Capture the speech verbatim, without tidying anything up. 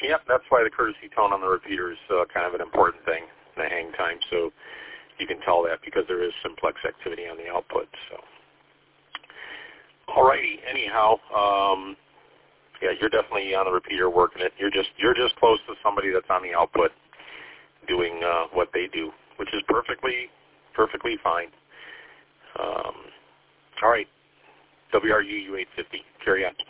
yep, that's why the courtesy tone on the repeater is uh, kind of an important thing in the hang time. So you can tell that because there is simplex activity on the output. So, alrighty. Anyhow, um, yeah, you're definitely on the repeater working it. You're just you're just close to somebody that's on the output doing uh, what they do, which is perfectly perfectly fine. Um, all right, W R U U eight fifty. Carry on.